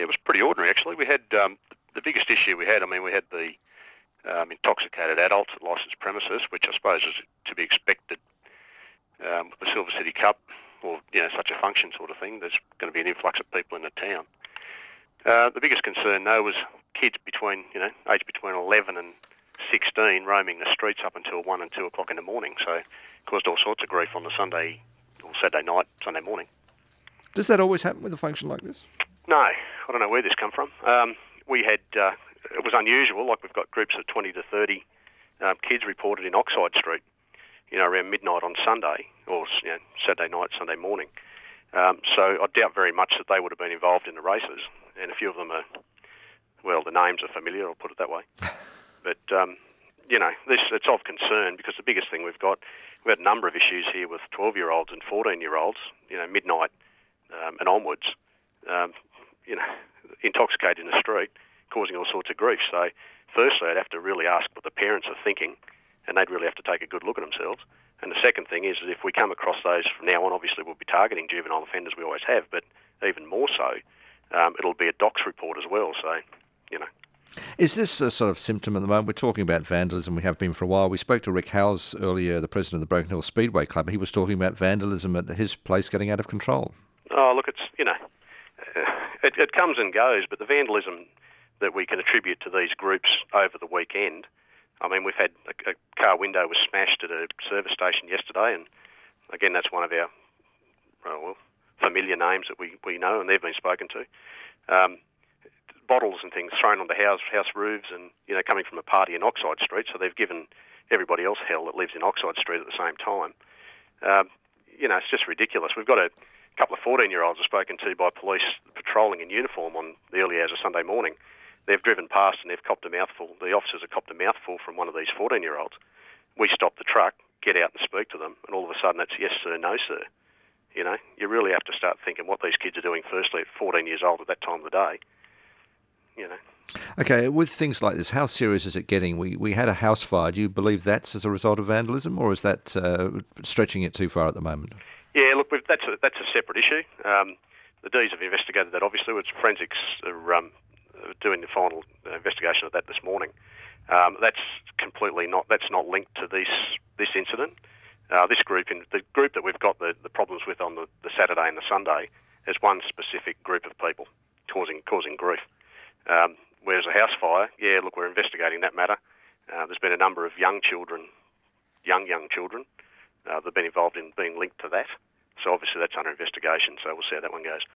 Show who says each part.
Speaker 1: Yeah, it was pretty ordinary actually. We had the biggest issue we had. I mean, we had the intoxicated adults at licensed premises, which I suppose is to be expected with the Silver City Cup or such a function sort of thing. There's going to be an influx of people in the town. The biggest concern though was kids aged between 11 and 16 roaming the streets up until 1 and 2 o'clock in the morning. So it caused all sorts of grief on the Sunday or Saturday night, Sunday morning.
Speaker 2: Does that always happen with a function like this?
Speaker 1: No, I don't know where this come from. We had, it was unusual, like we've got groups of 20 to 30 kids reported in Oxide Street, around midnight on Sunday, or Saturday night, Sunday morning. So I doubt very much that they would have been involved in the races, and a few of them are, the names are familiar, I'll put it that way. But, it's of concern because the biggest thing we've had a number of issues here with 12-year-olds and 14-year-olds, midnight and onwards, intoxicated in the street, causing all sorts of grief. So firstly, I'd have to really ask what the parents are thinking, and they'd really have to take a good look at themselves. And the second thing is that if we come across those from now on, obviously we'll be targeting juvenile offenders, we always have, but even more so, it'll be a docs report as well. So,
Speaker 2: Is this a sort of symptom at the moment? We're talking about vandalism, we have been for a while. We spoke to Rick Howes earlier, the president of the Broken Hill Speedway Club. He was talking about vandalism at his place getting out of control.
Speaker 1: Oh, look, it's, it comes and goes, but the vandalism that we can attribute to these groups over the weekend, I mean, we've had a car window was smashed at a service station yesterday, and again, that's one of our familiar names that we know and they've been spoken to. Bottles and things thrown on the house roofs and, coming from a party in Oxide Street, so they've given everybody else hell that lives in Oxide Street at the same time. It's just ridiculous. We've got a couple of 14-year-olds were spoken to by police patrolling in uniform on the early hours of Sunday morning. They've driven past and they've copped a mouthful. The officers have copped a mouthful from one of these 14-year-olds. We stop the truck, get out and speak to them, and all of a sudden it's yes sir, no sir. You really have to start thinking what these kids are doing firstly at 14 years old at that time of the day.
Speaker 2: Okay, with things like this, how serious is it getting? We had a house fire. Do you believe that's as a result of vandalism, or is that stretching it too far at the moment?
Speaker 1: Yeah, look, that's a separate issue. The Ds have investigated that, obviously. It's forensics are doing the final investigation of that this morning. That's not linked to this incident. This group, the group that we've got the problems with on the Saturday and the Sunday, is one specific group of people causing grief. Whereas a house fire, we're investigating that matter. There's been a number of young children that have been involved in being linked to that. So obviously that's under investigation, so we'll see how that one goes.